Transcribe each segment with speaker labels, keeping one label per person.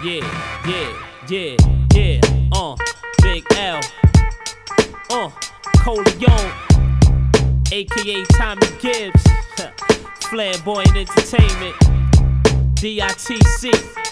Speaker 1: Big L, Coleon, aka Tommy Gibbs, Flamboyant Entertainment, DITC,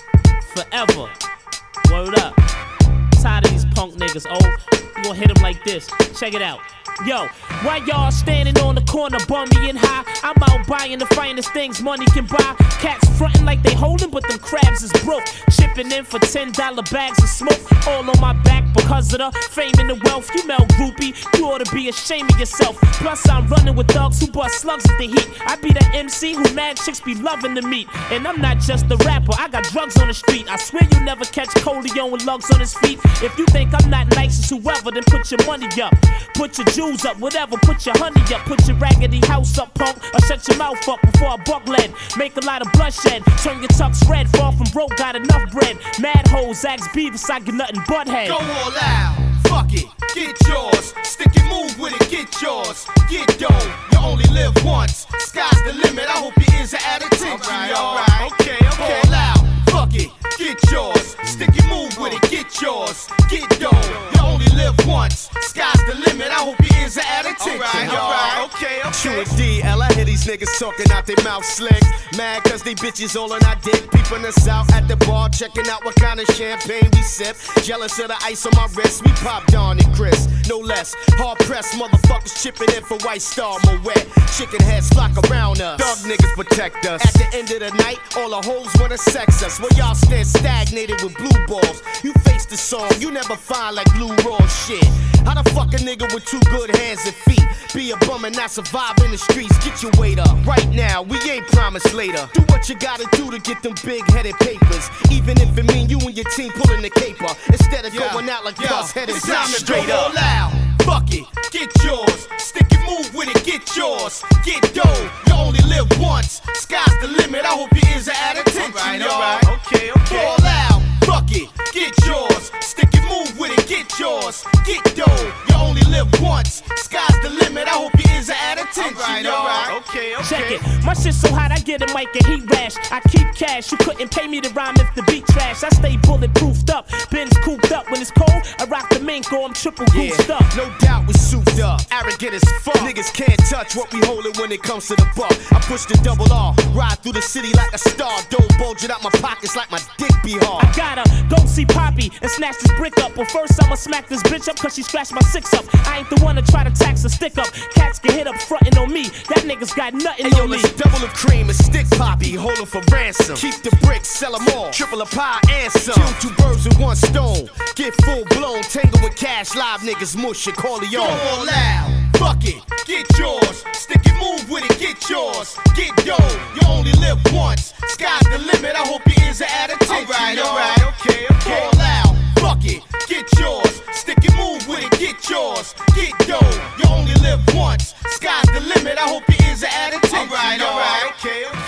Speaker 1: forever. Word up. Tired of these punk niggas, you gon' hit them like this. Check it out. Yo, why y'all standing on the corner, bummy and high? I'm out buying the finest things money can buy. Cats frontin' like they holding, but them crabs is broke. Chipping in for $10 bags of smoke. All on my back because of the fame and the wealth. You melt groupie, you ought to be ashamed of yourself. Plus I'm running with thugs who bust slugs at the heat. I be the MC who mad chicks be loving to meet. And I'm not just a rapper, I got drugs on the street. I swear you never catch Coleon with lugs on his feet. If you think I'm not nice as whoever, then put your money up. Put your jewels up, whatever, put your honey up. Put your raggedy house up, punk, or shut your mouth up before I buck lead. Make a lot of bloodshed, turn your tux red. Fall from broke, got enough bread. Mad hoes, ask Beavis, I get nothing but head.
Speaker 2: Go all out, fuck it, get yours. Stick and move with it, get yours. Get dough, you only live once. Sky's the limit, I hope your ears are at attention, y'all. Okay. All out, fuck it, get yours. Stick and move with it, get yours. Get dough, you only live once. Sky's the limit, I hope your ears are at attention, y'all. Okay. Q&D, I hear these niggas talking out their mouth slick. Mad cause they bitches all on our dick. Peeping us out at the bar, checking out what kind of champagne we sip. Jealous of the ice on my wrist, we pop Dawn and Chris. No less, hard pressed motherfuckers chipping in for White Star Moet. Chicken heads flock around us, thug niggas protect us. At the end of the night, all the hoes wanna sex us. Well y'all stand stagnated with blue balls. You face the song, you never find like Blue Raw shit. How the fuck a nigga with two good hands and feet be a bum and not survive in the streets? Get your weight up. Right now, we ain't promised later. Do what you gotta do to get them big-headed papers. Even if it mean you and your team pulling the caper. Instead of going out like bus-headed straight up. Loud. Fuck it, get yours. Stick and move with it, get yours. Get dough, you only live once. Sky's the limit, I hope your ears are at attention, y'all. Okay. All out. Fuck it, get yours. Stick and move with it, get yours. Get dough, you only live once. Sky's the limit, I hope your ears are at attention, y'all. Okay.
Speaker 1: Check it, my shit so hot I get a mic and heat rash. I keep cash, you couldn't pay me to rhyme if the beat trash. I stay bulletproofed up, Ben's cooped up. When it's cold, I rock the mink or I'm triple goosed up.
Speaker 2: No doubt we souped up, arrogant as fuck. Niggas can't touch what we holdin' when it comes to the buck. I push the double R, ride through the city like a star. Dough bulging out my pockets like my dick be hard.
Speaker 1: I gotta go see Poppy and snatch this brick up. But first I'ma smack this bitch up cause she scratched my six up. I ain't the one to try to tax a stick up. Cats get hit up frontin' on me. That niggas got nothing on me.
Speaker 2: Let's double the cream and stick Poppy, hold 'em for ransom. Keep the bricks, sell 'em all, triple a pie and some. Kill two birds with one stone, get full blown, tangle with cash, live niggas mush and call it on. Go all loud, fuck it, get yours. Stick and move with it, get yours. Get dough, you only live once. Sky's the limit, I hope your ears are at attention, alright, okay. All loud, fuck it, get yours. Stick and move with it, get yours. Get dough, you only live once. Sky's the limit, I hope your ears are at attention, alright, okay.